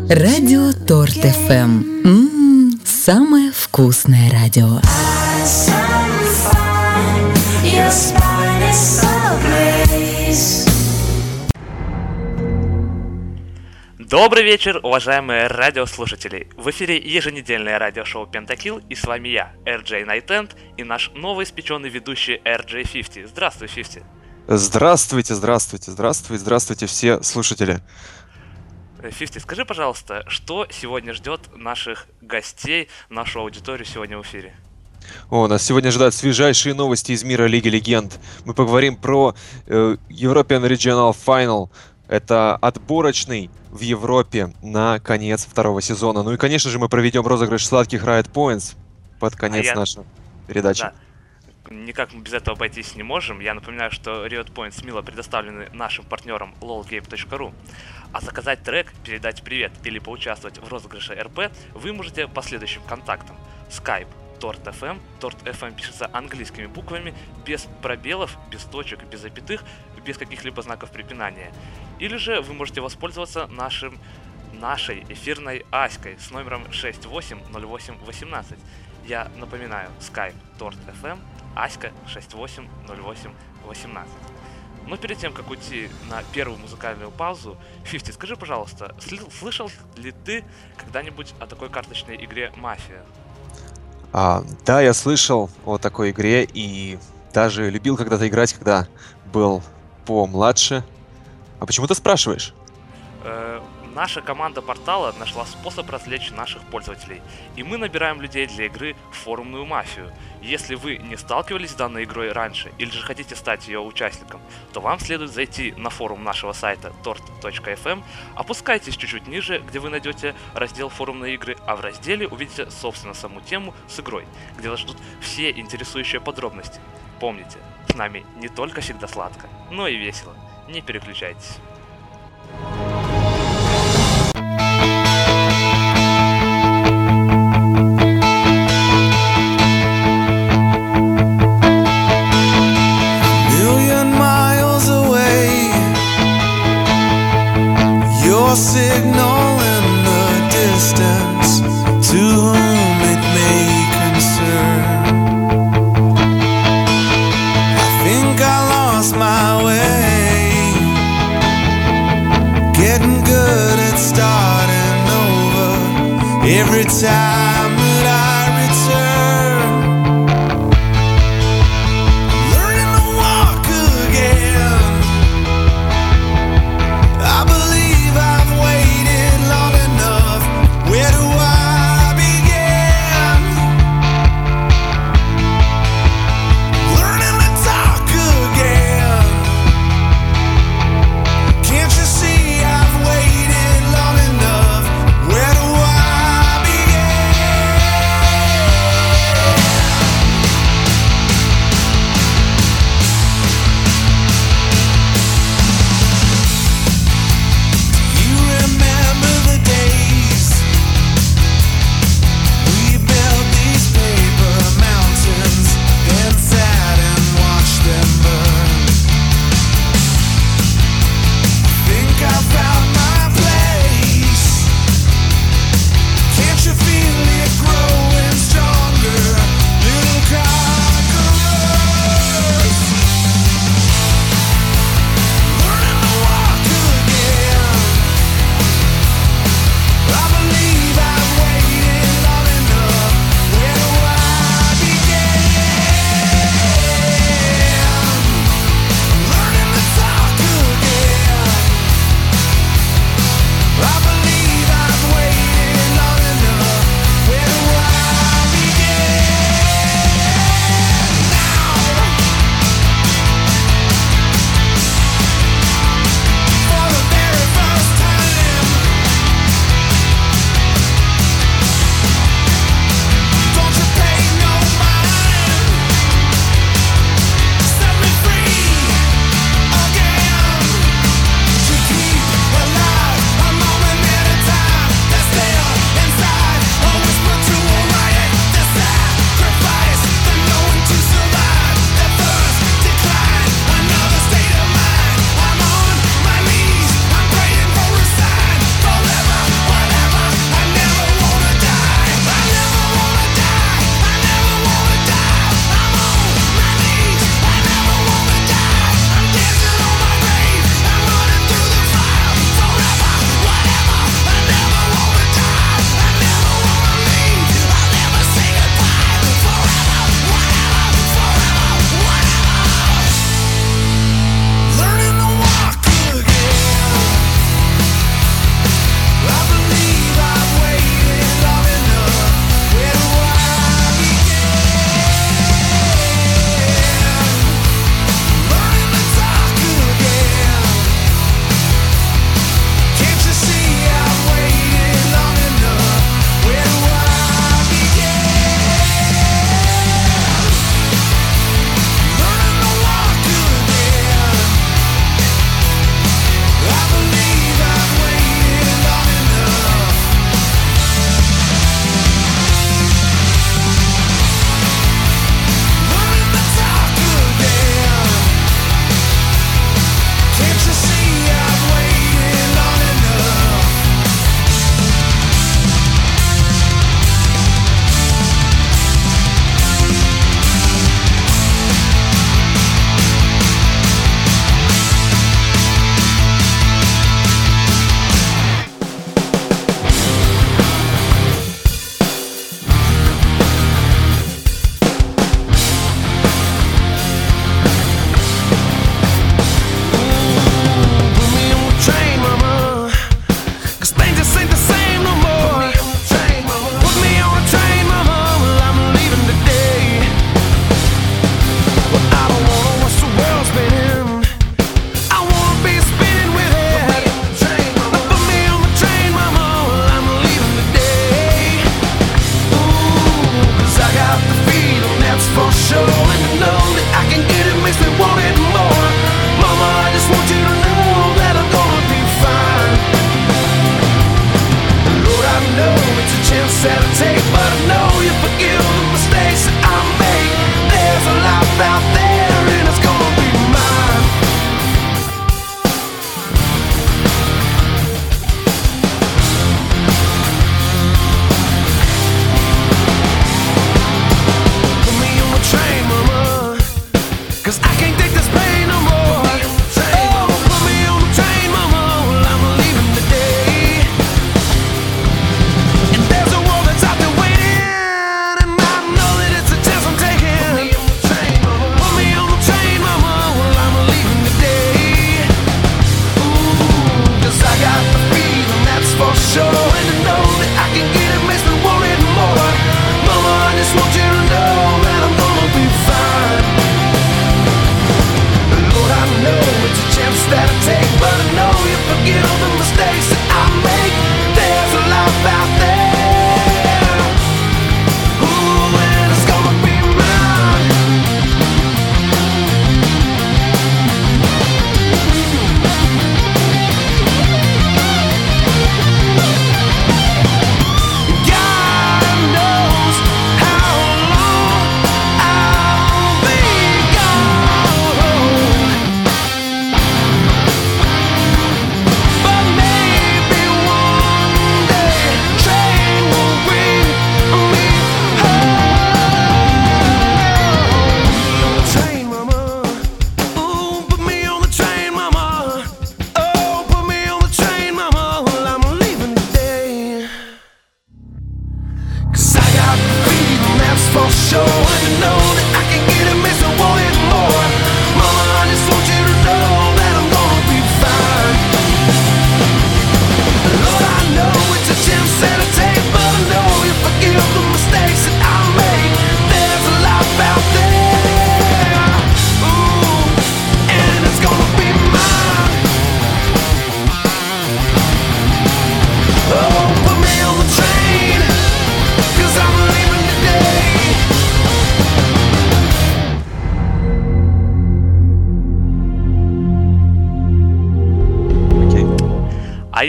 Радио Торт ФМ. Самое вкусное радио. Добрый вечер, уважаемые радиослушатели! В эфире еженедельное радиошоу Pentakill, и с вами я, RJ Nightend, и наш новоиспеченный ведущий RJ 50. Здравствуй, 50! Здравствуйте все слушатели. 50, скажи, пожалуйста, что сегодня ждет наших гостей, нашу аудиторию сегодня в эфире? Нас сегодня ожидают свежайшие новости из мира Лиги Легенд. Мы поговорим про European Regional Final. Это отборочный в Европе на конец второго сезона. Ну и, конечно же, мы проведем розыгрыш сладких Riot Points под конец нашей передачи. Да. Никак мы без этого обойтись не можем. Я напоминаю, что Riot Points мило предоставлены нашим партнером lolgame.ru. А заказать трек, передать привет или поучаствовать в розыгрыше РП вы можете по следующим контактам. Skype, Торт FM. Торт FM пишется английскими буквами, без пробелов, без точек, без запятых, без каких-либо знаков препинания. Или же вы можете воспользоваться нашей эфирной Аськой с номером 680818. Я напоминаю, Skype, Торт FM, Аська 680818. Но перед тем, как уйти на первую музыкальную паузу, 50, скажи, пожалуйста, слышал ли ты когда-нибудь о такой карточной игре «Мафия»? Да, я слышал о такой игре и даже любил когда-то играть, когда был помладше. А почему ты спрашиваешь? Наша команда портала нашла способ развлечь наших пользователей, и мы набираем людей для игры в форумную мафию. Если вы не сталкивались с данной игрой раньше, или же хотите стать ее участником, то вам следует зайти на форум нашего сайта tort.fm, опускайтесь чуть-чуть ниже, где вы найдете раздел «Форумные игры», а в разделе увидите, собственно, саму тему с игрой, где вас ждут все интересующие подробности. Помните, с нами не только всегда сладко, но и весело. Не переключайтесь. Your signal in the distance, to whom it may concern. I think I lost my way, getting good at starting over every time that I return. Learning to walk again, I believe I've waited long enough. Where do I begin? Learning to talk again. Can't you see I've waited long enough? Where do I begin?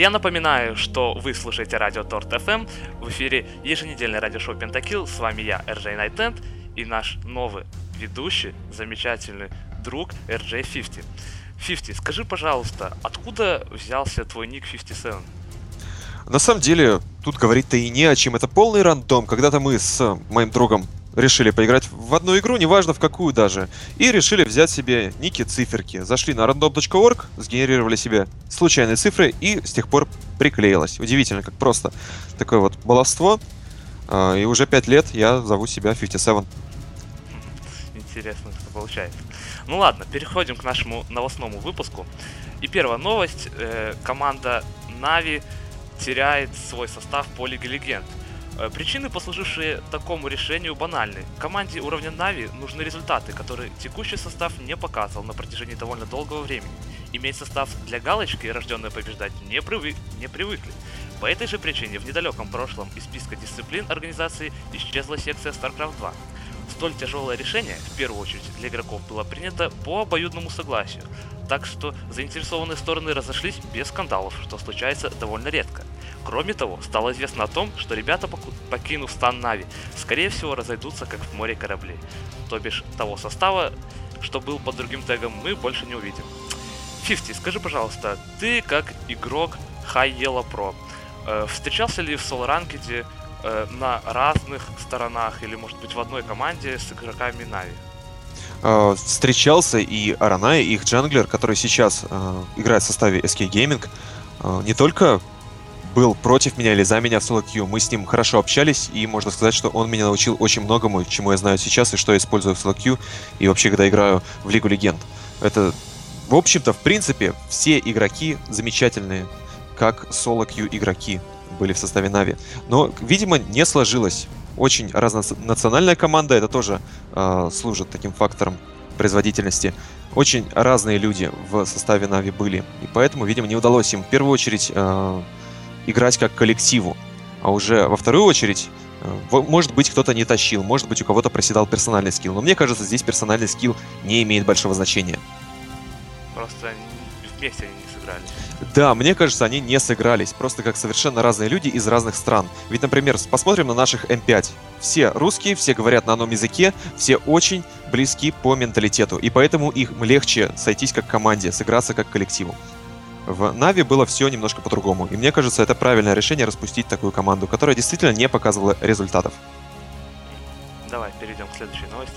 А я напоминаю, что вы слушаете радио Торт FM. В эфире еженедельное радиошоу Pentakill. С вами я, RJ Nightend, и наш новый ведущий, замечательный друг RJ50. 50, скажи, пожалуйста, откуда взялся твой ник 57? На самом деле, тут говорить-то и не о чем. Это полный рандом. Когда-то мы с моим другом решили поиграть в одну игру, неважно в какую даже, и решили взять себе ники-циферки. Зашли на random.org, сгенерировали себе случайные цифры, и с тех пор приклеилось. Удивительно, как просто такое вот баловство. И уже 5 лет я зову себя 57. Интересно, что получается. Ну ладно, переходим к нашему новостному выпуску. И первая новость. Команда Na'Vi теряет свой состав по Лиге Легенд. Причины, послужившие такому решению, банальны. Команде уровня Na'Vi нужны результаты, которые текущий состав не показывал на протяжении довольно долгого времени. Иметь состав для галочки, рожденный побеждать, не привыкли. По этой же причине в недалеком прошлом из списка дисциплин организации исчезла секция StarCraft 2. Столь тяжелое решение, в первую очередь для игроков, было принято по обоюдному согласию, так что заинтересованные стороны разошлись без скандалов, что случается довольно редко. Кроме того, стало известно о том, что ребята, покинув стан Na'Vi, скорее всего разойдутся как в море кораблей. То бишь, того состава, что был под другим тегом, мы больше не увидим. 50, скажи, пожалуйста, ты как игрок High Yellow Pro, встречался ли в соло-ранкеде на разных сторонах или, может быть, в одной команде с игроками Na'Vi? Встречался, и Аранай, и их джанглер, который сейчас играет в составе SK Gaming, не только был против меня или за меня в соло queue, мы с ним хорошо общались, и можно сказать, что он меня научил очень многому, чему я знаю сейчас и что я использую в соло queue, и вообще, когда играю в Лигу Легенд. Это, в общем-то, в принципе, все игроки замечательные, как соло queue игроки были в составе Na'Vi. Но, видимо, не сложилось. Очень разнонациональная команда, это тоже служит таким фактором производительности. Очень разные люди в составе Na'Vi были, и поэтому, видимо, не удалось им в первую очередь играть как коллективу, а уже во вторую очередь, может быть, кто-то не тащил, может быть, у кого-то проседал персональный скилл, но мне кажется, здесь персональный скилл не имеет большого значения. Просто вместе они не сыгрались. Да, мне кажется, они не сыгрались, просто как совершенно разные люди из разных стран. Ведь, например, посмотрим на наших М5. Все русские, все говорят на одном языке, все очень близки по менталитету, и поэтому им легче сойтись как команде, сыграться как коллективу. В Na'Vi было все немножко по-другому, и мне кажется, это правильное решение распустить такую команду, которая действительно не показывала результатов. Давай перейдем к следующей новости.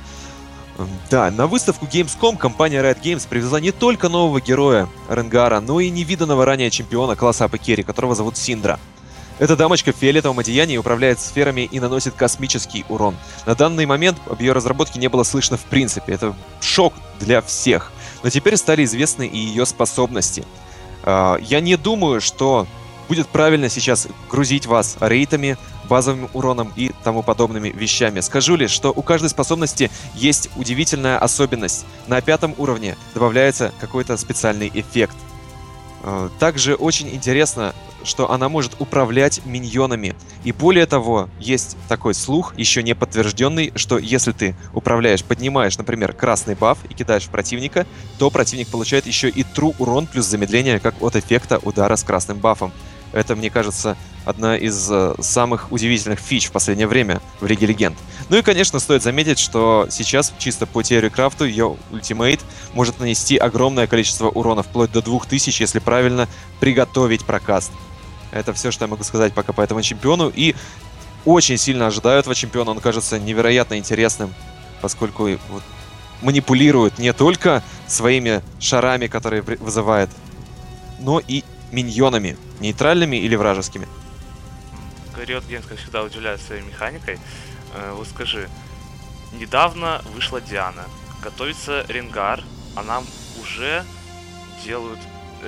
Да, на выставку Gamescom компания Riot Games привезла не только нового героя Ренгара, но и невиданного ранее чемпиона класса АП Керри, которого зовут Синдра. Эта дамочка в фиолетовом одеянии управляет сферами и наносит космический урон. На данный момент об ее разработке не было слышно в принципе. Это шок для всех. Но теперь стали известны и ее способности. Я не думаю, что будет правильно сейчас грузить вас рейтами, базовым уроном и тому подобными вещами. Скажу лишь, что у каждой способности есть удивительная особенность. На 5 уровне добавляется какой-то специальный эффект. Также очень интересно, что она может управлять миньонами. И более того, есть такой слух, еще не подтвержденный, что если ты управляешь, поднимаешь, например, красный баф и кидаешь в противника, то противник получает еще и true урон плюс замедление, как от эффекта удара с красным бафом. Это, мне кажется, одна из самых удивительных фич в последнее время в Лиге Легенд. Ну и, конечно, стоит заметить, что сейчас чисто по Терри Крафту ее ультимейт может нанести огромное количество урона, вплоть до 2000, если правильно приготовить прокаст. Это все, что я могу сказать пока по этому чемпиону. И очень сильно ожидаю этого чемпиона. Он кажется невероятно интересным, поскольку вот, манипулирует не только своими шарами, которые вызывает, но и миньонами, нейтральными или вражескими. Riot Games, как всегда, удивляет своей механикой. Вот скажи, недавно вышла Диана, готовится Ренгар, а нам уже делают,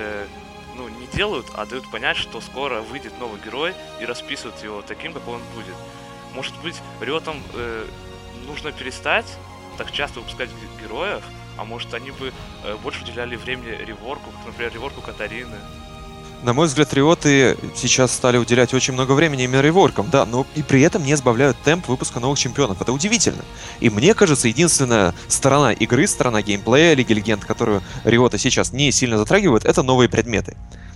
не делают, а дают понять, что скоро выйдет новый герой и расписывают его таким, какой он будет. Может быть, Riot'ам нужно перестать так часто выпускать героев, а может они бы больше уделяли времени реворку, как, например, реворку Катарины. На мой взгляд, риоты сейчас стали уделять очень много времени именно реворкам, да, но и при этом не сбавляют темп выпуска новых чемпионов. Это удивительно. И мне кажется, единственная сторона игры, сторона геймплея Лиги Легенд, которую риоты сейчас не сильно затрагивают, это новые предметы.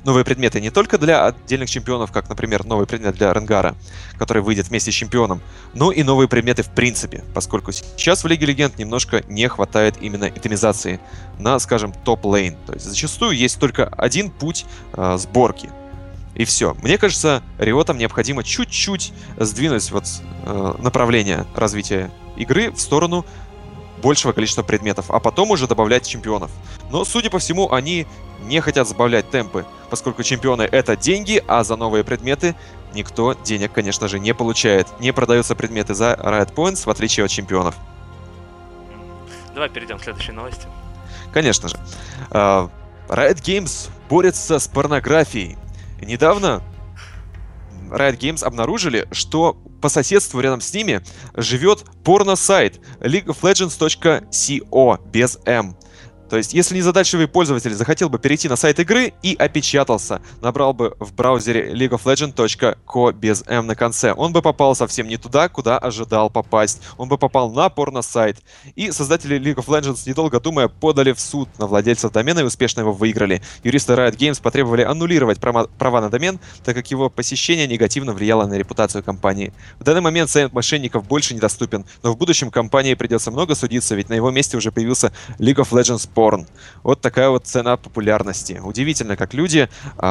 новые предметы не только для отдельных чемпионов, как, например, новый предмет для Ренгара, который выйдет вместе с чемпионом, но и новые предметы в принципе, поскольку сейчас в Лиге Легенд немножко не хватает именно итемизации на, скажем, топ-лейн. То есть зачастую есть только один путь сборки. И все. Мне кажется, Риотам необходимо чуть-чуть сдвинуть направление развития игры в сторону большего количества предметов, а потом уже добавлять чемпионов. Но, судя по всему, они не хотят сбавлять темпы, поскольку чемпионы — это деньги, а за новые предметы никто денег, конечно же, не получает. Не продаются предметы за Riot Points, в отличие от чемпионов. Давай перейдем к следующей новости. Конечно же. Riot Games борется с порнографией. Недавно Riot Games обнаружили, что по соседству рядом с ними живет порно-сайт leagueoflegends.co без M. То есть, если незадачливый пользователь захотел бы перейти на сайт игры и опечатался, набрал бы в браузере leagueoflegends.co без M на конце, он бы попал совсем не туда, куда ожидал попасть. Он бы попал на порно-сайт. И создатели League of Legends, недолго думая, подали в суд на владельцев домена и успешно его выиграли. Юристы Riot Games потребовали аннулировать права на домен, так как его посещение негативно влияло на репутацию компании. В данный момент сайт мошенников больше недоступен, но в будущем компании придется много судиться, ведь на его месте уже появился League of Legends Porn. Вот такая вот цена популярности. Удивительно, как люди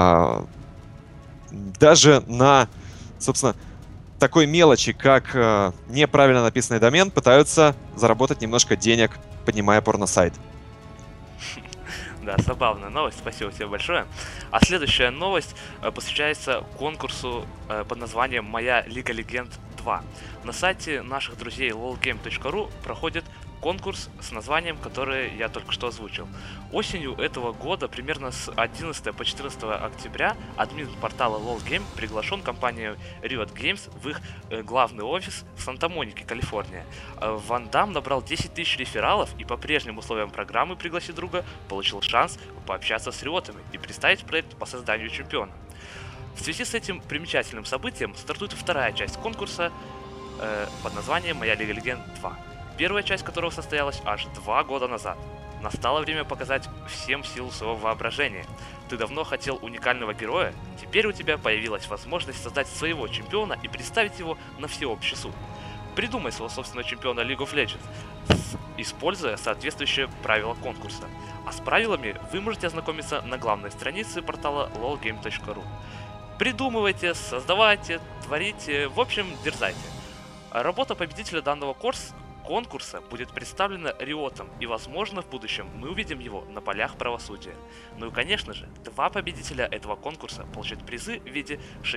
даже на, собственно, такой мелочи, как неправильно написанный домен, пытаются заработать немножко денег, поднимая порно-сайт. Да, забавная новость, спасибо тебе большое. А следующая новость посвящается конкурсу под названием «Моя Лига Легенд 2». На сайте наших друзей lolgame.ru проходит конкурс с названием, которое я только что озвучил. Осенью этого года, примерно с 11 по 14 октября, админ портала LolGame приглашен компанией Riot Games в их главный офис в Санта-Монике, Калифорния. Ван Дам набрал 10 тысяч рефералов и по прежним условиям программы «Пригласи друга» получил шанс пообщаться с риотами и представить проект по созданию чемпиона. В связи с этим примечательным событием стартует вторая часть конкурса под названием «Моя Лига Легенд 2», первая часть которого состоялась аж 2 года назад. Настало время показать всем силу своего воображения. Ты давно хотел уникального героя, теперь у тебя появилась возможность создать своего чемпиона и представить его на всеобщий суд. Придумай своего собственного чемпиона League of Legends, используя соответствующие правила конкурса. А с правилами вы можете ознакомиться на главной странице портала lolgame.ru. Придумывайте, создавайте, творите, в общем, дерзайте. Работа победителя данного конкурса будет представлена Риотом, и, возможно, в будущем мы увидим его на полях правосудия. Ну и, конечно же, 2 победителя этого конкурса получат призы в виде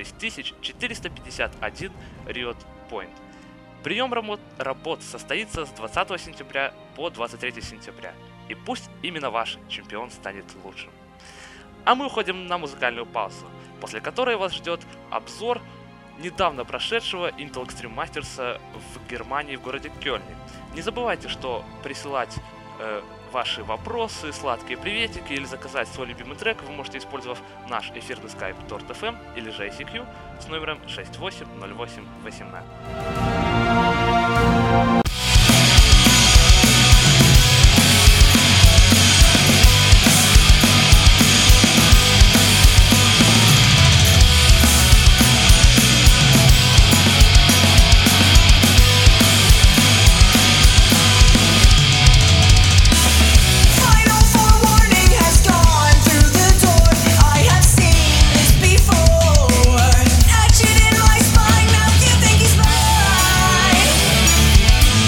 6451 Riot Point. Прием работ состоится с 20 сентября по 23 сентября, и пусть именно ваш чемпион станет лучшим. А мы уходим на музыкальную паузу, после которой вас ждет обзор недавно прошедшего Intel Extreme Masters в Германии в городе Кёльне. Не забывайте, что присылать ваши вопросы, сладкие приветики или заказать свой любимый трек вы можете, использовав наш эфирный скайп Tort.fm или же ICQ с номером 680818. Action in my spine, now you think he's mine.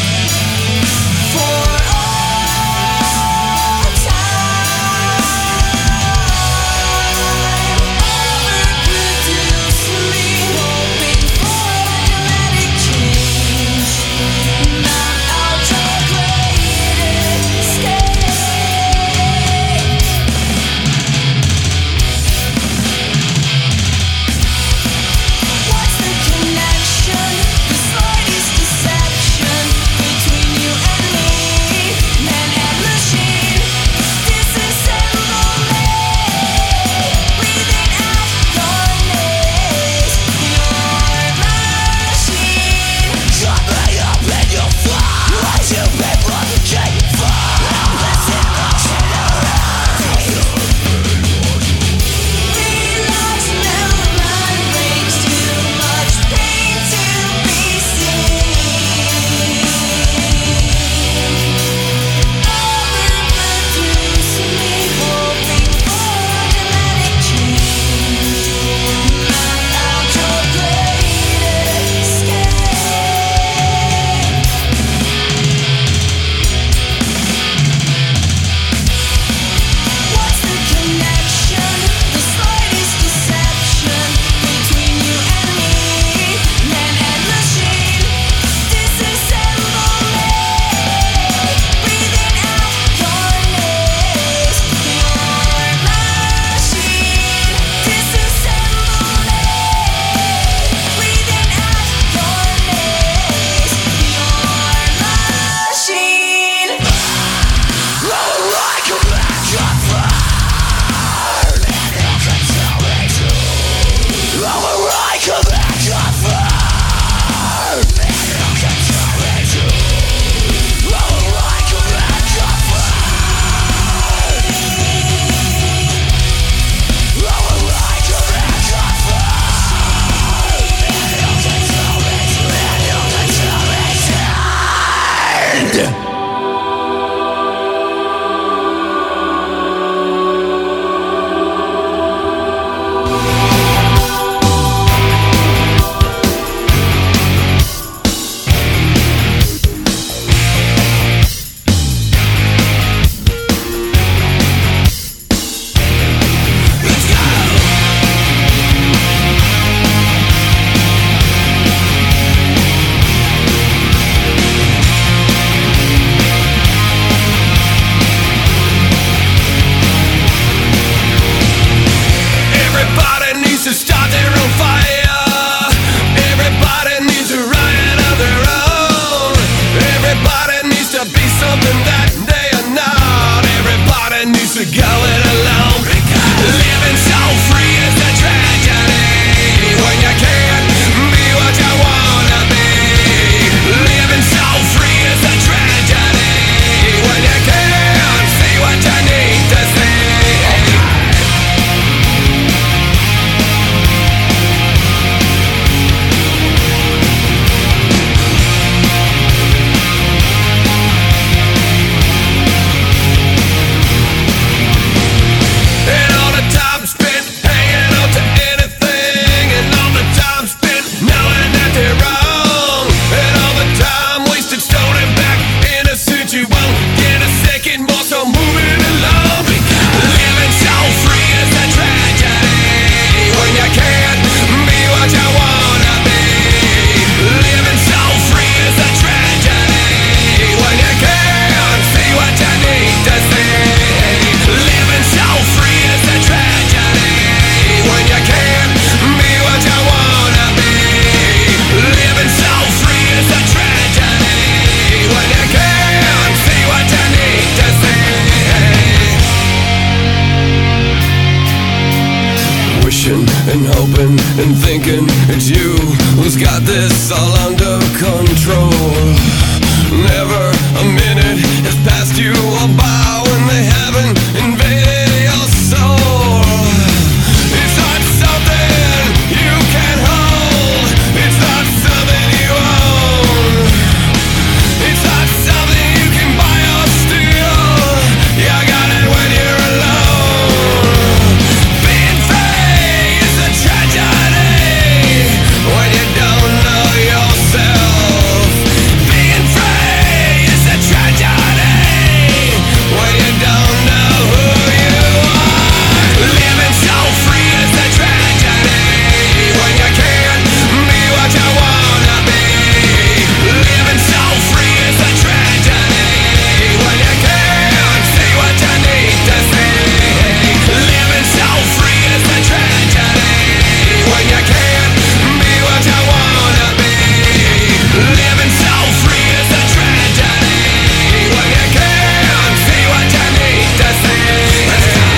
and thinking it's you who's got this all under control. Never a minute has passed you all by when they haven't invaded your soul. It's not something you can hold. It's not something you own. It's not something you can buy or steal. You got it when you're alone. Being free is a tragedy when you don't know yourself. Being free is a tragedy when you don't know who you are. Living so free is a tragedy when you can't be what you wanna be. Living so free is a tragedy when you can't see what you need to see. Living so free is a tragedy when you can't be what you wanna be. Living so free is a tragedy when you can't see what you need to see. Let's go.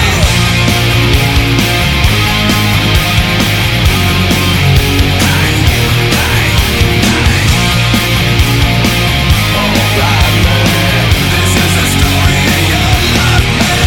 Alright, man. This is the story of your life,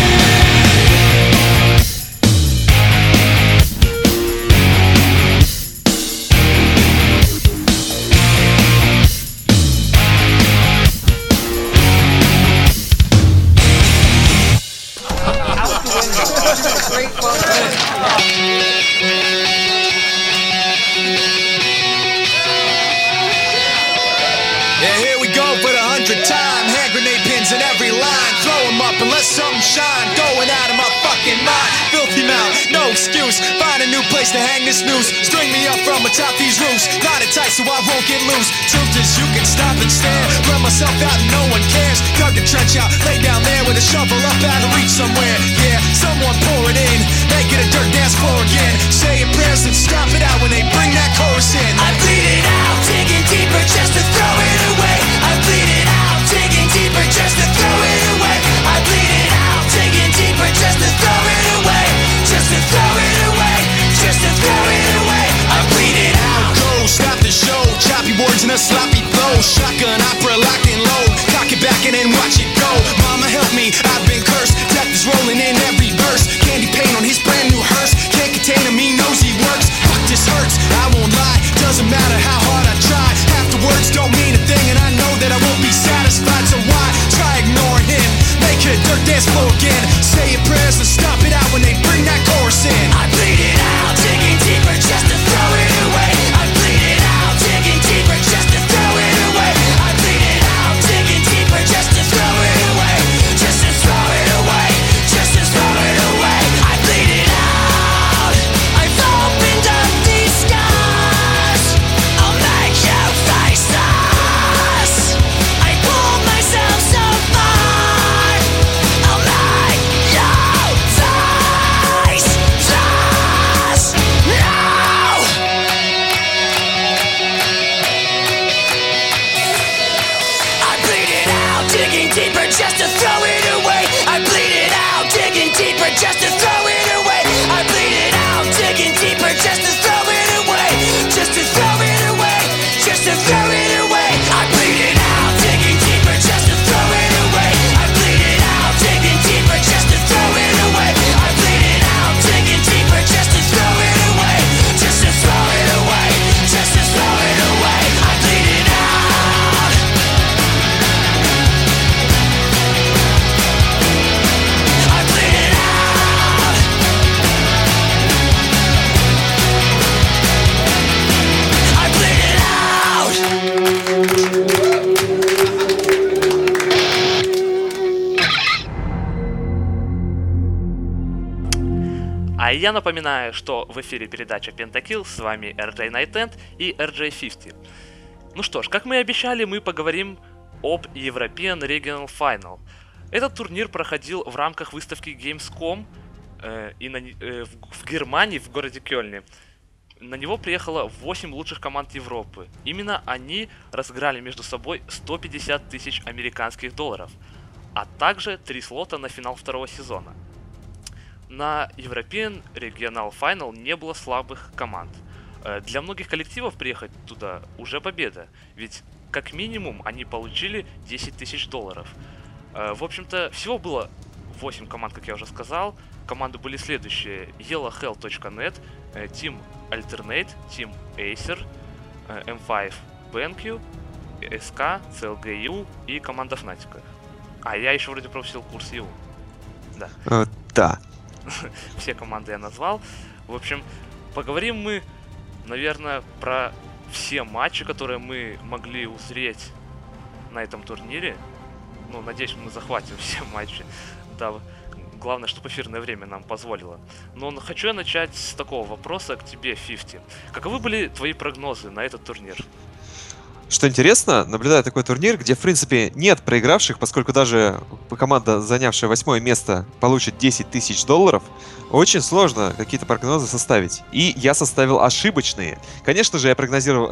Yeah, here we go for the 100th time. Hand grenade pins in every line. Throw 'em up and let something shine. Going out of my fucking mind. Filthy mouth, no excuse. Find a new place to hang this noose. String me up from atop these roofs. Knot it tight so I won't get loose. Truth is you can stop and stare. Run myself out and no one cares. Dug the trench out, lay down there with a shovel up out of reach somewhere. Yeah, someone pour it in. Make it a dirt dance floor again. Say your prayers and stop it out when they bring that chorus in. I bleed it out, digging deeper just to throw it away. I bleed it out, digging deeper just to throw it away. I bleed it out, digging deeper just to throw it away. Just to throw it away, just to throw it away. I bleed it out. Go, stop the show. Choppy words and a sloppy flow. Shotgun opera locked and low. Cock it back and then watch it go. Mama help me, I've been cursed. Death is rolling in every verse. Candy paint on his brand new hearse. Can't contain him, he knows he works. Fuck, this hurts, I won't lie. Doesn't matter how hard I try. Half the words don't mean a thing, and I know that I won't be satisfied. So why try ignoring him? Make it a dirt dance floor again. Say your prayers and stop it out when they bring that chorus in. I bleed it out, digging deeper just to throw it away. I bleed it out, digging deeper just to throw it away. I bleed it out, digging deeper just to throw it away. Just to throw it away, just to throw it away. I bleed it out. I've opened up these scars. I'll make you face us. I pulled myself so far. I'll make you face us. No! I bleed it out, digging deeper just to throw it away. I bleed it out, digging deeper just to throw it away. I bleed it out, digging deeper just to throw it away. Just to throw it away, just to throw it away. I bleed it out, digging deeper just to throw it away. I bleed it out, digging deeper just to throw it away. I bleed it out, digging deeper just to throw it away. Just to throw it away, just to throw it away. I bleed it out. I bleed it out. I bleed it out. А я напоминаю, что в эфире передача Pentakill, с вами RJ Nightend и RJ50. Ну что ж, как мы и обещали, мы поговорим об European Regional Final. Этот турнир проходил в рамках выставки Gamescom в Германии, в городе Кёльне. На него приехало 8 лучших команд Европы. Именно они разыграли между собой 150 тысяч американских долларов, а также 3 слота на финал второго сезона. На European Regional Final не было слабых команд. Для многих коллективов приехать туда уже победа, ведь как минимум они получили 10 тысяч долларов. В общем-то, всего было 8 команд, как я уже сказал. Команды были следующие: yellowhell.net, Team Alternate, Team Acer, M5 BenQ, SK, CLG-EU и команда Fnatic. А, я еще вроде пропустил курс EU. Да. Да. Все команды я назвал. В общем, поговорим мы, наверное, про все матчи, которые мы могли узреть на этом турнире. Ну, надеюсь, мы захватим все матчи. Да, главное, чтобы эфирное время нам позволило. Но хочу я начать с такого вопроса к тебе, 50. Каковы были твои прогнозы на этот турнир? Что интересно, наблюдая такой турнир, где, в принципе, нет проигравших, поскольку даже команда, занявшая 8 место, получит 10 тысяч долларов, очень сложно какие-то прогнозы составить. И я составил ошибочные. Конечно же, я прогнозировал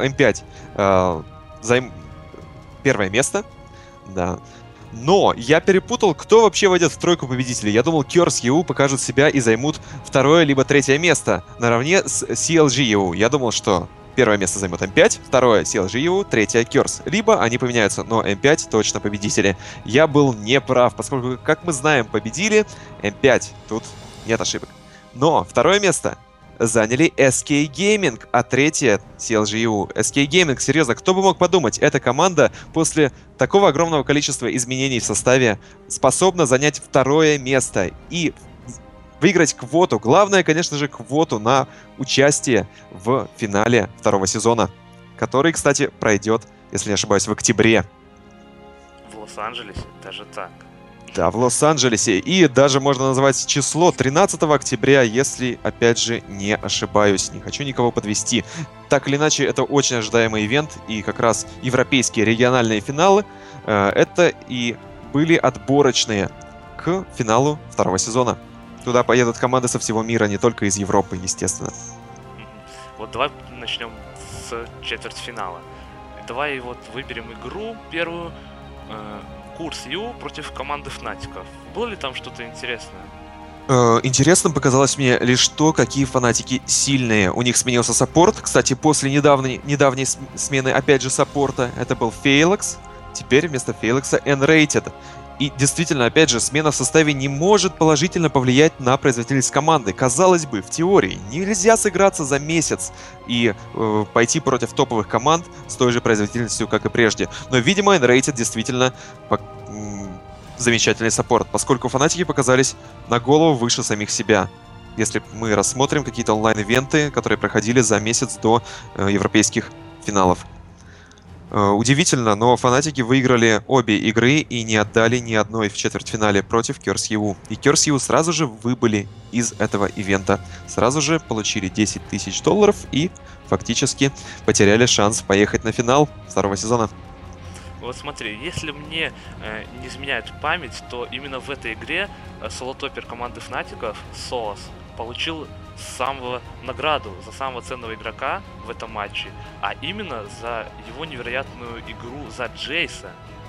М5 займ первое место, да. Но я перепутал, кто вообще войдет в тройку победителей. Я думал, Curse.eu покажут себя и займут второе либо третье место наравне с CLG.eu. Я думал, что первое место займет М5, второе CLG.eu, третье Curse. Либо они поменяются, но М5 точно победители. Я был неправ, поскольку, как мы знаем, победили М5. Тут нет ошибок. Но второе место заняли SK Gaming, а третье CLG.eu. SK Gaming, серьезно, кто бы мог подумать, эта команда после такого огромного количества изменений в составе способна занять второе место и выиграть квоту. Главное, конечно же, квоту на участие в финале второго сезона, который, кстати, пройдет, если не ошибаюсь, в октябре. В Лос-Анджелесе? Даже так? Да, в Лос-Анджелесе. И даже можно назвать число 13 октября, если, опять же, не ошибаюсь. Не хочу никого подвести. Так или иначе, это очень ожидаемый ивент. И как раз европейские региональные финалы это и были отборочные к финалу второго сезона. Туда поедут команды со всего мира, не только из Европы, естественно. Вот давай начнем с четвертьфинала. Давай вот выберем игру первую. Curse.eu против команды Фнатиков. Было ли там что-то интересное? Интересным показалось мне лишь то, какие фанатики сильные. У них сменился саппорт. Кстати, после недавней смены, опять же, саппорта, это был Фейлакс. Теперь вместо Фейлакса N-Rated. И действительно, опять же, смена в составе не может положительно повлиять на производительность команды. Казалось бы, в теории нельзя сыграться за месяц и пойти против топовых команд с той же производительностью, как и прежде. Но, видимо, N-Rated действительно замечательный саппорт, поскольку фанатики показались на голову выше самих себя. Если мы рассмотрим какие-то онлайн-ивенты, которые проходили за месяц до европейских финалов. Удивительно, но фанатики выиграли обе игры и не отдали ни одной в четвертьфинале против Curse.eu. И Curse.eu сразу же выбыли из этого ивента. Сразу же получили 10 тысяч долларов и фактически потеряли шанс поехать на финал второго сезона. Вот смотри, если мне не изменяет память, то именно в этой игре соло-топпер команды Фнатиков, Soos, получил награду за самого ценного игрока в этом матче, а именно за его невероятную игру за Джейса.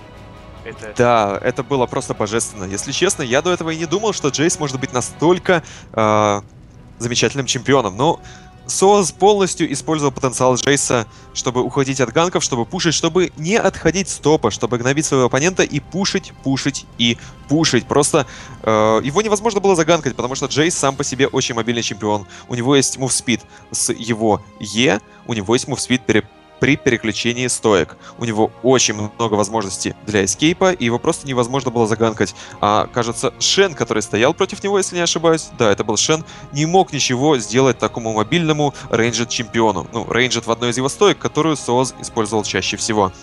Да, это было просто божественно. Если честно, я до этого и не думал, что Джейс может быть настолько замечательным чемпионом. Но Soos полностью использовал потенциал Джейса, чтобы уходить от ганков, чтобы пушить, чтобы не отходить с топа, чтобы гнобить своего оппонента и пушить. Просто его невозможно было заганкать, потому что Джейс сам по себе очень мобильный чемпион. У него есть мувспид с его Е, у него есть мувспид при переключении стоек. У него очень много возможностей для эскейпа, и его просто невозможно было заганкать. А, кажется, Шен, который стоял против него, если не ошибаюсь, да, это был Шен, не мог ничего сделать такому мобильному рейнджед чемпиону. Ну, рейнджед в одной из его стоек, которую Soos использовал чаще всего.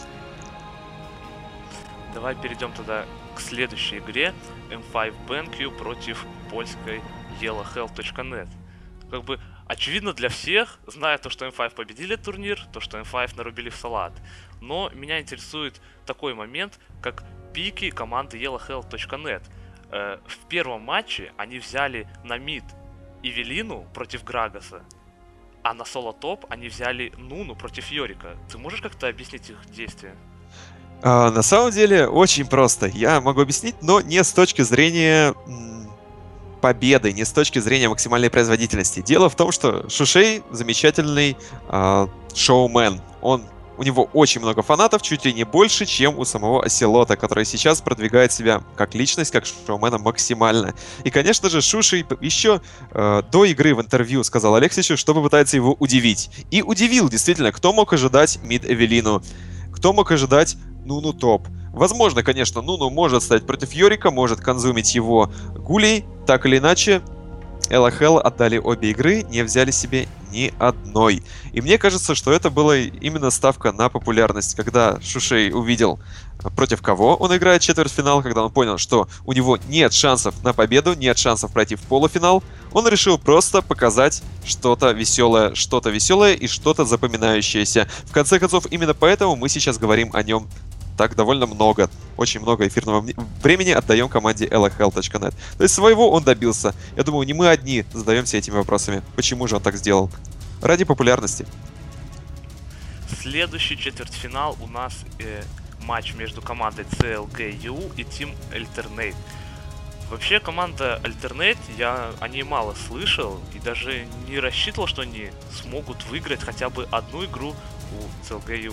Давай перейдем тогда к следующей игре. M5 BenQ против польской yellowhell.net. Как бы очевидно для всех, зная то, что M5 победили турнир, то, что M5 нарубили в салат. Но меня интересует такой момент, как пики команды yellowhell.net. В первом матче они взяли на мид Эвелину против Грагаса, а на соло-топ они взяли Нуну против Йорика. Ты можешь как-то объяснить их действия? На самом деле, очень просто. Я могу объяснить, но не с точки зрения победы, не с точки зрения максимальной производительности. Дело в том, что Шушей замечательный шоумен. У него очень много фанатов, чуть ли не больше, чем у самого Оселота, который сейчас продвигает себя как личность, как шоумена максимально. И, конечно же, Шушей еще до игры в интервью сказал Алексичу, что попытается его удивить. И удивил, действительно, кто мог ожидать мид Эвелину, кто мог ожидать Нуну топ. Возможно, конечно, Нуну может стать против Йорика, может конзумить его Гулей, так или иначе. ЛХЛ отдали обе игры, не взяли себе ни одной. И мне кажется, что это была именно ставка на популярность, когда Шушей увидел, против кого он играет четвертьфинал, когда он понял, что у него нет шансов на победу, нет шансов пройти в полуфинал, он решил просто показать что-то веселое и что-то запоминающееся. В конце концов, именно поэтому мы сейчас говорим о нем так довольно много. Очень много эфирного времени отдаем команде LHL.net. То есть своего он добился. Я думаю, не мы одни задаемся этими вопросами. Почему же он так сделал? Ради популярности. Следующий четвертьфинал у нас матч между командой CLGU и Team Alternate. Вообще команда Alternate, я о ней мало слышал и даже не рассчитывал, что они смогут выиграть хотя бы одну игру у CLGU.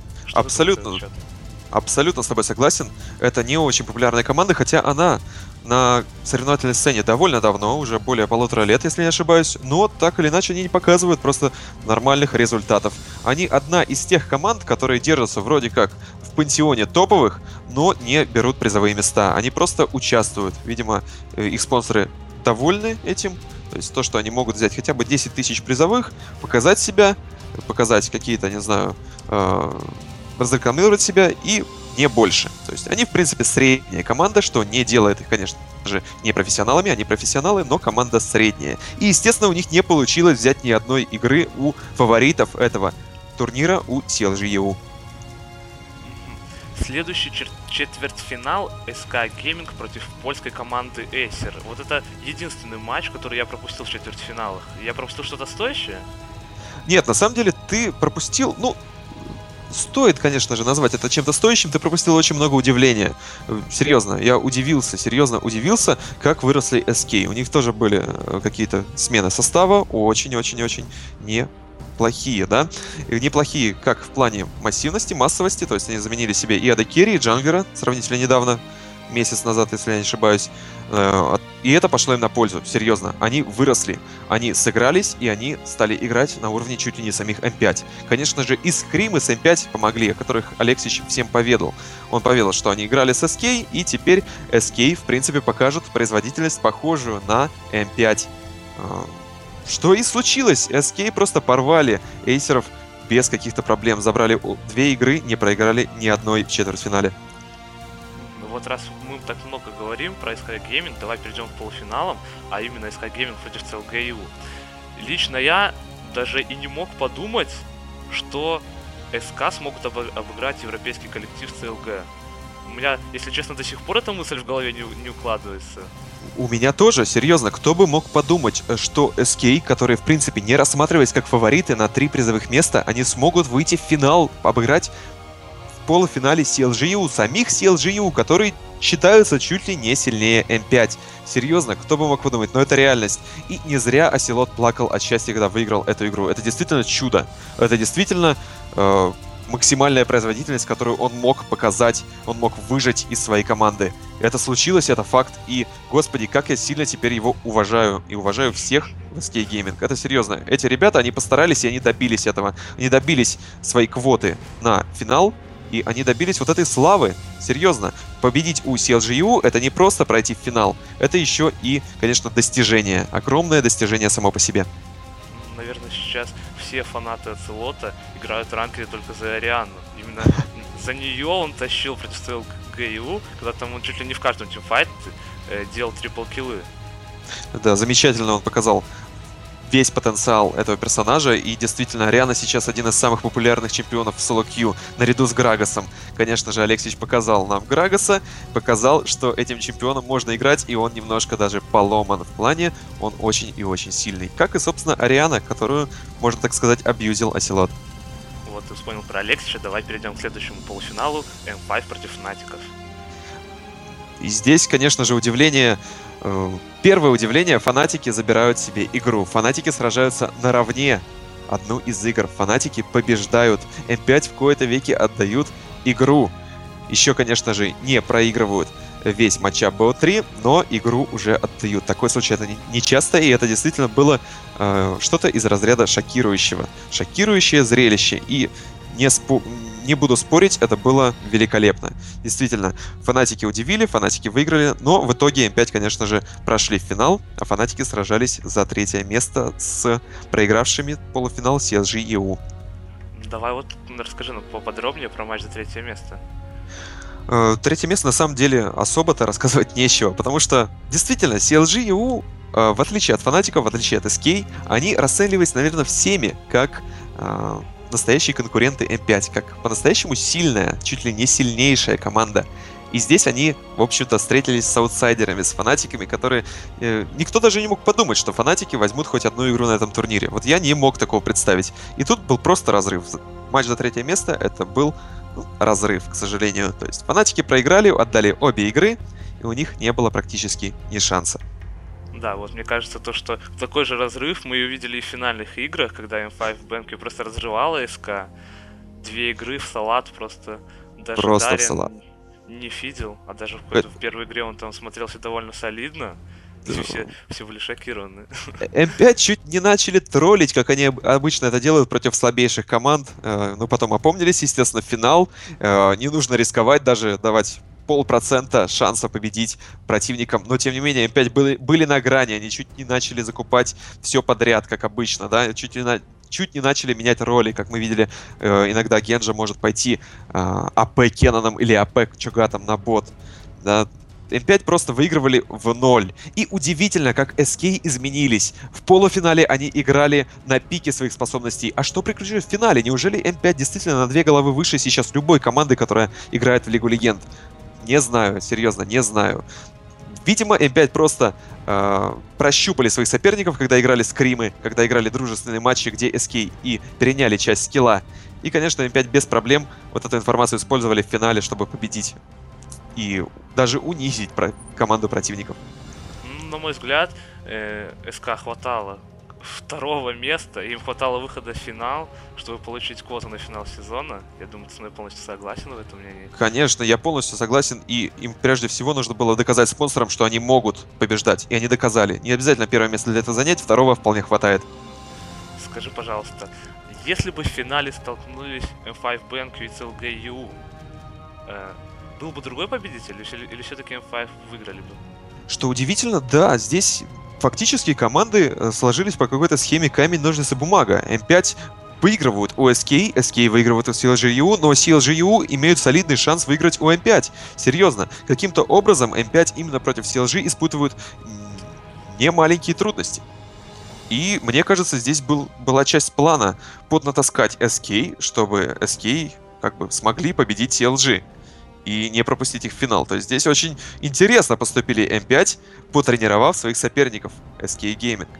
Абсолютно с тобой согласен. Это не очень популярная команда, хотя она на соревновательной сцене довольно давно, уже более 1,5 лет, если не ошибаюсь, но так или иначе они не показывают просто нормальных результатов. Они одна из тех команд, которые держатся вроде как в пансионе топовых, но не берут призовые места. Они просто участвуют. Видимо, их спонсоры довольны этим. То есть то, что они могут взять хотя бы 10 тысяч призовых, показать себя, показать какие-то, не знаю, разрекламировать себя и не больше. То есть они, в принципе, средняя команда, что не делает их, конечно же, не профессионалами, они профессионалы, но команда средняя. И, естественно, у них не получилось взять ни одной игры у фаворитов этого турнира, у CLGU. Следующий четвертьфинал SK Gaming против польской команды Acer. Вот это единственный матч, который я пропустил в четвертьфиналах. Я пропустил что-то стоящее? Нет, на самом деле ты пропустил, стоит, конечно же, назвать это чем-то стоящим, ты пропустил очень много удивления. Серьезно, я серьезно удивился, как выросли SK. У них тоже были какие-то смены состава, очень-очень-очень неплохие, да? И неплохие как в плане массивности, массовости, то есть они заменили себе и Адакери, и Джангера сравнительно недавно, месяц назад, если я не ошибаюсь. И это пошло им на пользу, серьезно. Они выросли, они сыгрались, и они стали играть на уровне чуть ли не самих М5. Конечно же, и скримы с М5 помогли, о которых Алексич всем поведал. Он поведал, что они играли с SK, и теперь SK, в принципе, покажут производительность, похожую на М5. Что и случилось. SK просто порвали эйсеров без каких-то проблем. Забрали 2 игры, не проиграли ни одной в четвертьфинале. Вот раз мы так много говорим про SK Gaming, давай перейдем к полуфиналам, а именно SK Gaming против CLGU. Лично я даже и не мог подумать, что СК смогут обыграть европейский коллектив CLG. У меня, если честно, до сих пор эта мысль в голове не укладывается. У меня тоже, серьезно, кто бы мог подумать, что SK, которые в принципе не рассматривались как фавориты на 3 призовых места, они смогут выйти в финал, обыграть в полуфинале CLGU, самих CLGU, которые считаются чуть ли не сильнее М5. Серьезно, кто бы мог подумать, но это реальность. И не зря Оселот плакал от счастья, когда выиграл эту игру. Это действительно чудо. Это действительно максимальная производительность, которую он мог показать, он мог выжать из своей команды. Это случилось, это факт. И, господи, как я сильно теперь его уважаю. И уважаю всех в SK Gaming. Это серьезно. Эти ребята, они постарались, и они добились этого. Они добились своей квоты на финал. И они добились вот этой славы. Серьезно. Победить у CLGU — это не просто пройти в финал. Это еще и, конечно, достижение. Огромное достижение само по себе. Наверное, сейчас все фанаты Оцелота играют в ранкере только за Ариану. Именно за нее он тащил против CLGU, когда там он чуть ли не в каждом тимфайте делал трипл-киллы. Да, замечательно он показал весь потенциал этого персонажа, и действительно, Ариана сейчас один из самых популярных чемпионов в соло-кью, наряду с Грагосом. Конечно же, Алексич показал нам Грагоса, показал, что этим чемпионом можно играть, и он немножко даже поломан в плане, он очень и очень сильный. Как и, собственно, Ариана, которую, можно так сказать, абьюзил Оселот. Вот ты вспомнил про Алексича, давай перейдем к следующему полуфиналу, М5 против Фнатиков. И здесь, конечно же, первое удивление, фанатики забирают себе игру. Фанатики сражаются наравне. Одну из игр. Фанатики побеждают. М5 в кои-то веки отдают игру. Еще, конечно же, не проигрывают весь матчап БО3, но игру уже отдают. Такой случай это не часто, и это действительно было что-то из разряда шокирующего. Шокирующее зрелище. И не буду спорить, это было великолепно. Действительно, фанатики удивили, фанатики выиграли, но в итоге М5, конечно же, прошли в финал, а фанатики сражались за 3-е место с проигравшими полуфинал CLG и EU. Давай вот расскажи нам поподробнее про матч за 3-е место. 3-е место, на самом деле, особо-то рассказывать нечего, потому что, действительно, CLG и EU, в отличие от фанатиков, в отличие от SK, они расценивались, наверное, всеми как настоящие конкуренты М5, как по-настоящему сильная, чуть ли не сильнейшая команда. И здесь они, в общем-то, встретились с аутсайдерами, с фанатиками, которые... никто даже не мог подумать, что фанатики возьмут хоть одну игру на этом турнире. Вот я не мог такого представить. И тут был просто разрыв. Матч за 3-е место — это был разрыв, к сожалению. То есть фанатики проиграли, отдали обе игры, и у них не было практически ни шанса. Да, вот мне кажется, то, что такой же разрыв мы увидели и в финальных играх, когда M5 в Бенке просто разрывала СК. 2 игры в салат просто. Даже Просто Дарьян в салат. не фидел, а даже в первой игре он там смотрелся довольно солидно. Все были шокированы. М5 чуть не начали троллить, как они обычно это делают против слабейших команд. Но потом опомнились, естественно, финал. Не нужно рисковать, даже давать 0,5% шанса победить противникам. Но, тем не менее, М5 были на грани. Они чуть не начали закупать все подряд, как обычно. Да? Чуть не начали менять роли. Как мы видели, иногда Генджа может пойти АП Кеноном или АП Чогатом на бот. Да? М5 просто выигрывали в ноль. И удивительно, как SK изменились. В полуфинале они играли на пике своих способностей. А что приключилось в финале? Неужели М5 действительно на 2 головы выше сейчас любой команды, которая играет в Лигу Легенд? Не знаю, серьезно, не знаю. Видимо, М5 просто прощупали своих соперников, когда играли скримы, когда играли дружественные матчи, где SK и переняли часть скилла. И, конечно, М5 без проблем вот эту информацию использовали в финале, чтобы победить и даже унизить команду противников. На мой взгляд, СК хватало 2-го места, им хватало выхода в финал, чтобы получить квоту на финал сезона. Я думаю, ты со мной полностью согласен в этом мнении. Конечно, я полностью согласен, и им прежде всего нужно было доказать спонсорам, что они могут побеждать, и они доказали. Не обязательно 1-е место для этого занять, 2-го вполне хватает. Скажи, пожалуйста, если бы в финале столкнулись M5 Bank и CLG EU, был бы другой победитель, или все-таки M5 выиграли бы? Что удивительно, да, здесь фактически команды сложились по какой-то схеме камень, ножницы, бумага. М5 выигрывают у SK, SK выигрывают у CLG-EU, но CLG-EU имеют солидный шанс выиграть у М5. Серьезно, каким-то образом М5 именно против CLG испытывают немаленькие трудности. И мне кажется, здесь была часть плана поднатаскать SK, чтобы SK как бы смогли победить CLG и не пропустить их в финал. То есть здесь очень интересно поступили М5, потренировав своих соперников SK Gaming.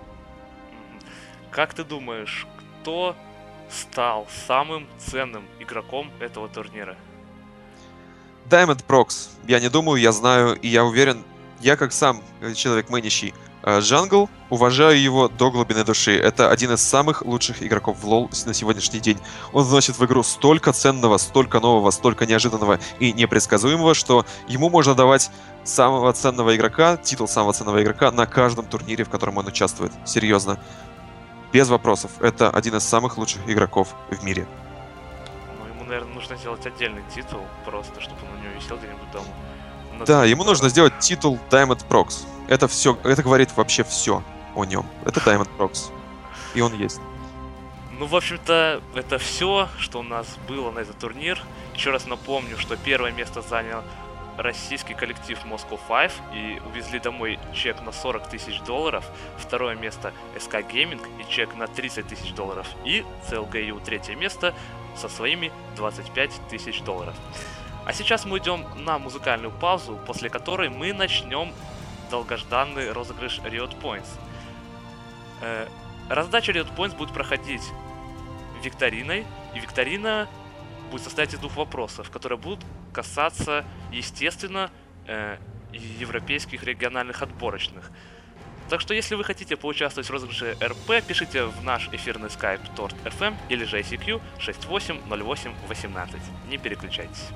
Как ты думаешь, кто стал самым ценным игроком этого турнира? Diamond Prox. Я не думаю, я знаю, и я уверен, я как сам человек, мэнящий Джангл, уважаю его до глубины души. Это один из самых лучших игроков в LoL на сегодняшний день. Он вносит в игру столько ценного, столько нового, столько неожиданного и непредсказуемого, что ему можно давать самого ценного игрока, титул самого ценного игрока на каждом турнире, в котором он участвует. Серьезно. Без вопросов. Это один из самых лучших игроков в мире. Ну, ему, наверное, нужно сделать отдельный титул, просто, чтобы он у него висел где-нибудь дома. Да, ему нужно сделать титул Diamond Prox. Это все, это говорит вообще все о нем. Это Diamond Prox. И он есть. Ну, в общем-то, это все, что у нас было на этот турнир. Еще раз напомню, что 1-е место занял российский коллектив Moscow 5 и увезли домой чек на $40 тысяч. 2-е место SK Gaming и чек на $30 тысяч. И CLG-EU 3-е место со своими $25 тысяч. А сейчас мы идем на музыкальную паузу, после которой мы начнем долгожданный розыгрыш Riot Points. Раздача Riot Points будет проходить викториной, и викторина будет состоять из 2 вопросов, которые будут касаться, естественно, европейских региональных отборочных. Так что, если вы хотите поучаствовать в розыгрыше РП, пишите в наш эфирный скайп Торт.FM или же ICQ 680818. Не переключайтесь.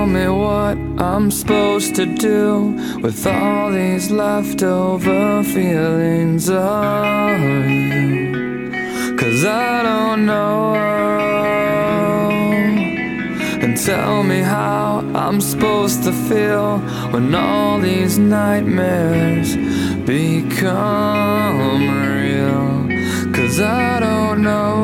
me what I'm supposed to do with all these leftover feelings of you, 'cause I don't know. And tell me how I'm supposed to feel when all these nightmares become real, 'cause I don't know.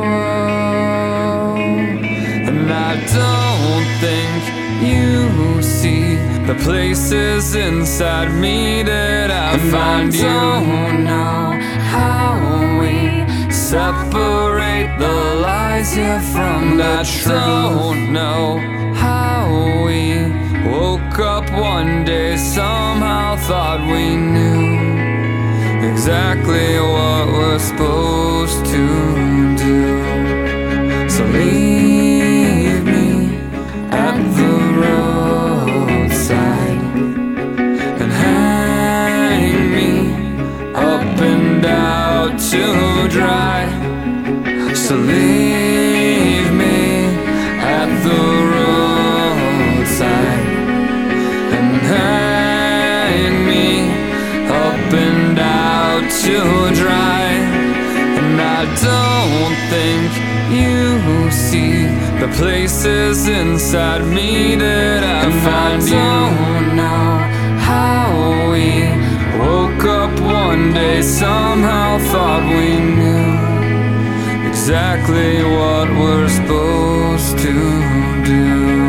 And I don't think you see the places inside me that I find you. I don't know how we separate the lies here from the truth. I don't know how we woke up one day, somehow thought we knew exactly what we're supposed to do. So leave me at the roadside and hang me up and out to dry. So leave me at the roadside and hang me up and out to dry. And I don't think you see the places inside me that I find you. I don't know how we woke up one day, somehow thought we knew exactly what we're supposed to do.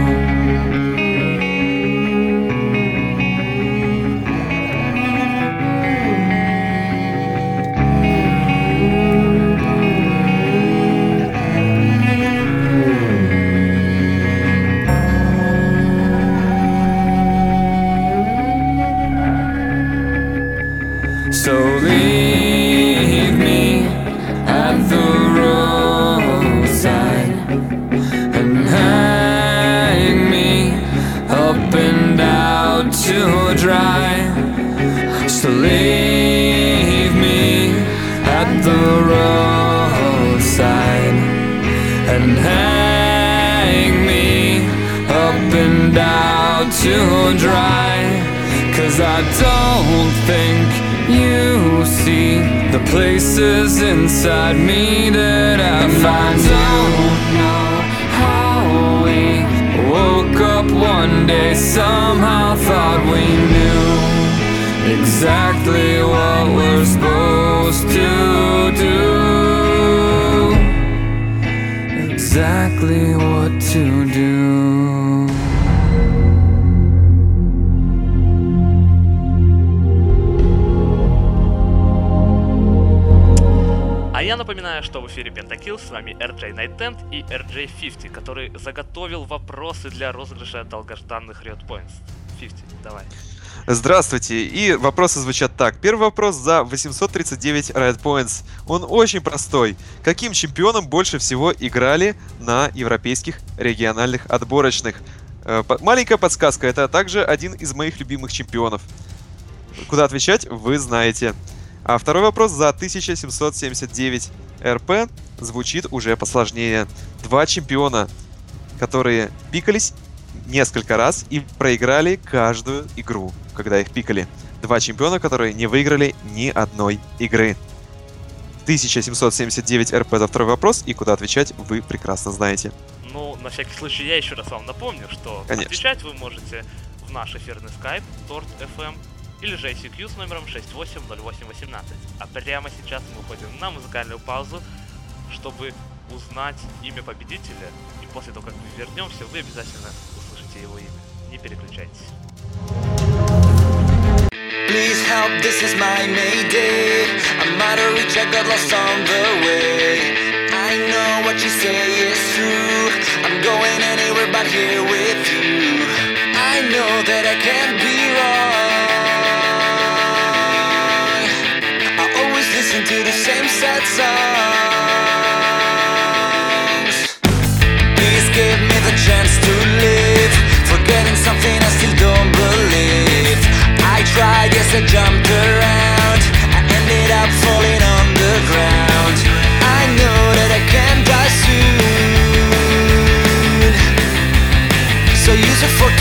So leave me at the roadside and hang me up and out to dry. So leave me at the roadside and hang me up and out to dry. 'Cause I don't think you see the places inside me that I find. I don't know how we woke up one day, somehow thought we knew exactly what we're supposed to do. Exactly what to do. Я напоминаю, что в эфире Pentakill, с вами RJ Nightend и RJ50, который заготовил вопросы для розыгрыша долгожданных Riot Points. 50, давай. Здравствуйте, и вопросы звучат так. Первый вопрос за 839 Riot Points. Он очень простой. Каким чемпионом больше всего играли на европейских региональных отборочных? Маленькая подсказка, это также один из моих любимых чемпионов. Куда отвечать, вы знаете. А второй вопрос за 1779 РП звучит уже посложнее. Два чемпиона, которые пикались несколько раз и проиграли каждую игру, когда их пикали. Два чемпиона, которые не выиграли ни одной игры. 1779 РП за второй вопрос, и куда отвечать вы прекрасно знаете. Ну, на всякий случай я еще раз вам напомню, что Конечно. Отвечать вы можете в наш эфирный скайп Tort.fm или же ICQ с номером 680818. А прямо сейчас мы уходим на музыкальную паузу, чтобы узнать имя победителя. И после того, как мы вернемся, вы обязательно услышите его имя. Не переключайтесь. Please help, this is my mayday. I'm out of reach, I got lost on the way. I know what you say is true. I'm going anywhere but here with you. I know that I can't be wrong. I always listen to the same sad songs. Please give me the chance to live, forgetting something I still don't believe. I tried, yes I jumped around, I ended up falling on the ground. I know that I can die soon, so use your fork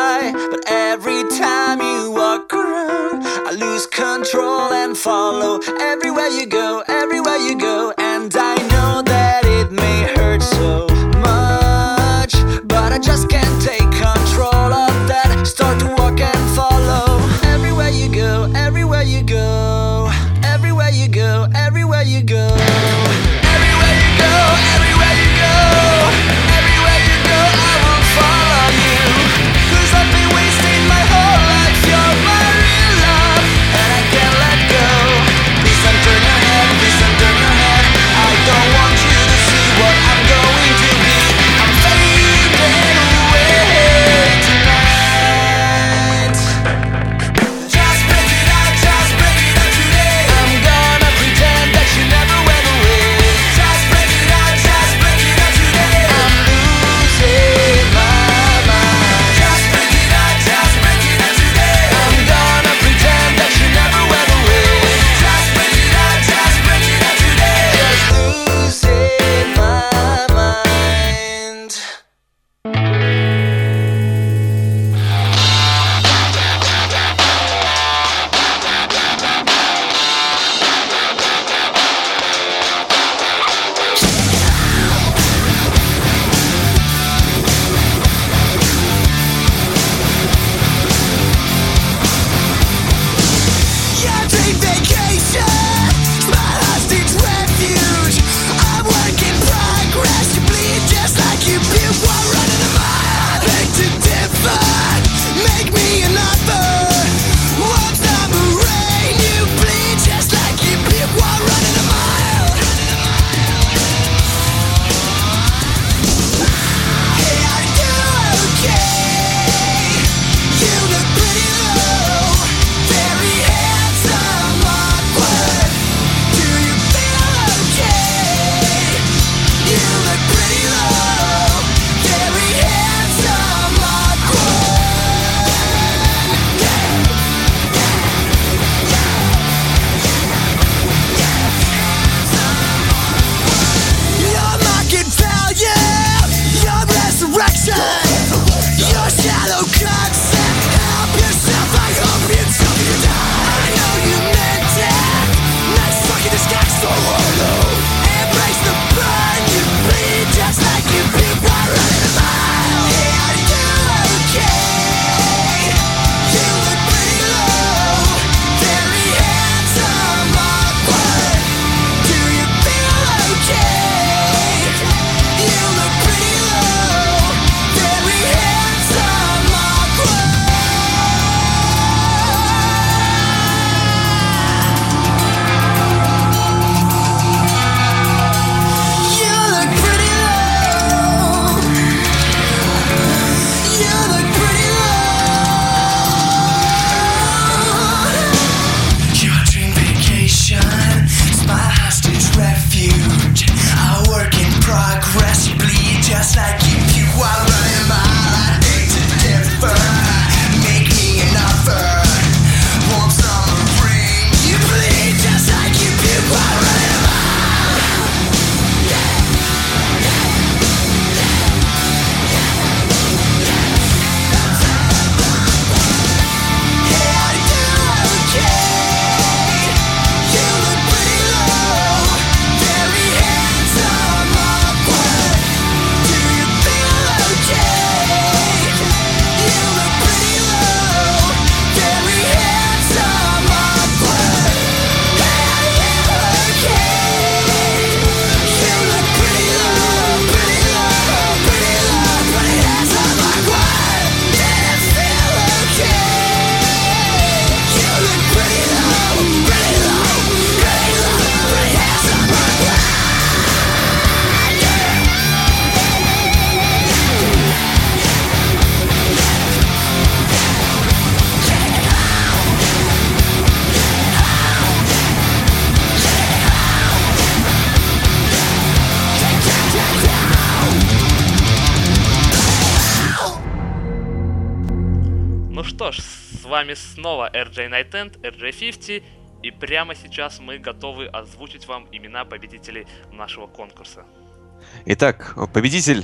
by, but every time you walk around, I lose control and follow everywhere you go, everywhere you go. And I know that it may hurt so much, but I just can't take control of that. Start to walk and follow everywhere you go, everywhere you go, everywhere you go, everywhere you go. Everywhere you go, everywhere you go, everywhere you go, I will follow you. 'Cause I've been wasting my whole life, you're my real love, and I can't let go. Please don't turn your head, please don't turn your head. I don't want you to see what I'm going to be. I'm fading away tonight. Just break it out today. I'm gonna pretend that you never went away. Just break it out today. I'm losing my mind. Just break it out today. I'm gonna pretend that you never went away. Just break it out today. Just losing my mind. Yeah, take vacation, my hostage refuge. I'm work in progress. You bleed just like you puke while running a mile. I beg to differ, make me an offer. Won't stop the rain. You bleed just like you puke while running a mile. Hey, are you okay? You look pretty low, very handsome, awkward. Do you feel okay? You look pretty low, very handsome, awkward. Your market value, your resurrection, your shallow concept. Help yourself, I hope you tell me you die. I know you meant it. Nice fucking disguise, so hollow. Embrace the burn, you bleed just like you puke while running a mile. Hey, are you okay? You look pretty low, very handsome, awkward. Do you feel okay? You look pretty low, very handsome, awkward. You look pretty low. You look pretty low. Your dream vacation is my hostage refuge. I work in progress. You bleed just like you puke while running a mile. I beg to differ. Make me an offer. Want some rain? You bleed just like you puke while running a mile. Hey, are you okay? You look pretty low, very handsome, awkward. Do you feel okay? You look pretty low, very handsome, awkward. Hey, are you okay? You look pretty low, pretty handsome, awkward. Do you feel okay? You look pretty low, pretty handsome, awkward. Ну что ж, с вами снова RJ Nightend, RJ50, и прямо сейчас мы готовы озвучить вам имена победителей нашего конкурса. Итак, победитель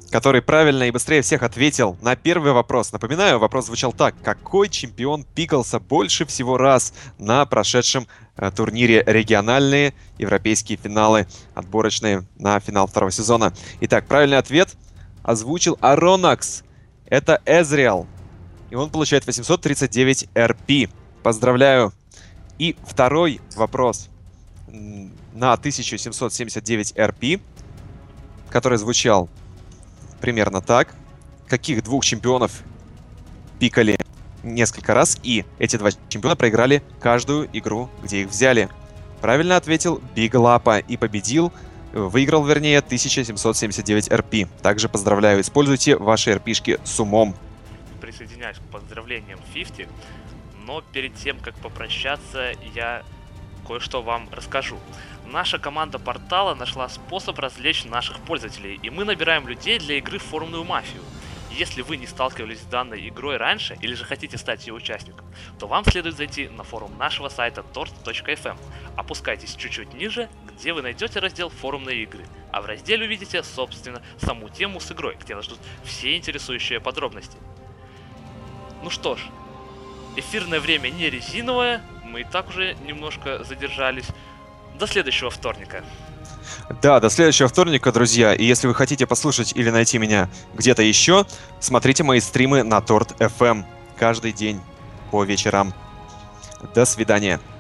который правильно и быстрее всех ответил на первый вопрос. Напоминаю, вопрос звучал так. Какой чемпион пикался больше всего раз на прошедшем турнире региональные европейские финалы, отборочные на финал второго сезона? Итак, правильный ответ озвучил Аронакс. Это Эзриэл. И он получает 839 РП. Поздравляю. И второй вопрос на 1779 РП, который звучал примерно так. Каких двух чемпионов пикали несколько раз, и эти два чемпиона проиграли каждую игру, где их взяли? Правильно ответил Биг Лапа и выиграл, вернее, 1779 РП. Также поздравляю, используйте ваши РПшки с умом. Присоединяюсь к поздравлениям 50, но перед тем, как попрощаться, я кое-что вам расскажу. Наша команда портала нашла способ развлечь наших пользователей, и мы набираем людей для игры в форумную мафию. Если вы не сталкивались с данной игрой раньше, или же хотите стать ее участником, то вам следует зайти на форум нашего сайта tort.fm. Опускайтесь чуть-чуть ниже, где вы найдете раздел «Форумные игры», а в разделе увидите, собственно, саму тему с игрой, где вас ждут все интересующие подробности. Ну что ж, эфирное время не резиновое, мы и так уже немножко задержались. До следующего вторника. Да, до следующего вторника, друзья. И если вы хотите послушать или найти меня где-то еще, смотрите мои стримы на Tort FM каждый день по вечерам. До свидания.